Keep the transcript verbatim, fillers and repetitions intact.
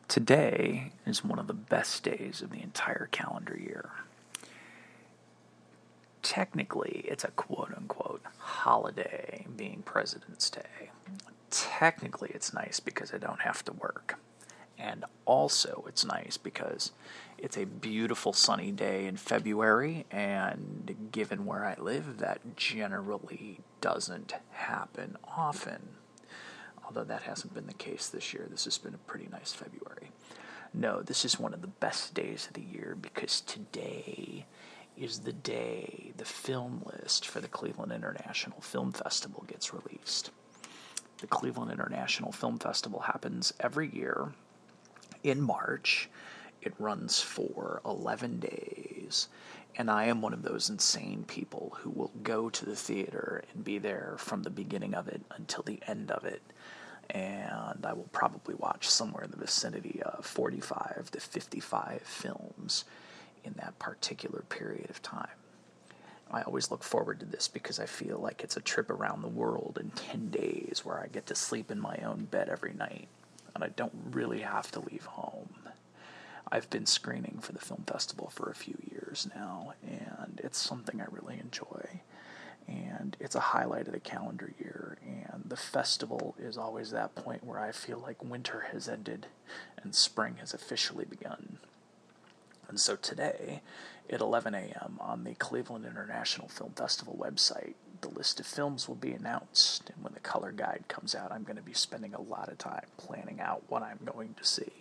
Today is one of the best days of the entire calendar year. Technically, it's a quote-unquote holiday, being President's Day. Technically, it's nice because I don't have to work. And also, it's nice because it's a beautiful sunny day in February, and given where I live, that generally doesn't happen often. Although that hasn't been the case this year. This has been a pretty nice February. No, this is one of the best days of the year because today is the day the film list for the Cleveland International Film Festival gets released. The Cleveland International Film Festival happens every year in March. It runs for eleven days, and I am one of those insane people who will go to the theater and be there from the beginning of it until the end of it. And I will probably watch somewhere in the vicinity of forty-five to fifty-five films in that particular period of time. I always look forward to this because I feel like it's a trip around the world in ten days where I get to sleep in my own bed every night, and I don't really have to leave home. I've been screening for the film festival for a few years now, and it's something I really enjoy. And it's a highlight of the calendar year, and the festival is always that point where I feel like winter has ended and spring has officially begun. And so today, at eleven a.m. on the Cleveland International Film Festival website, the list of films will be announced, and when the color guide comes out, I'm going to be spending a lot of time planning out what I'm going to see.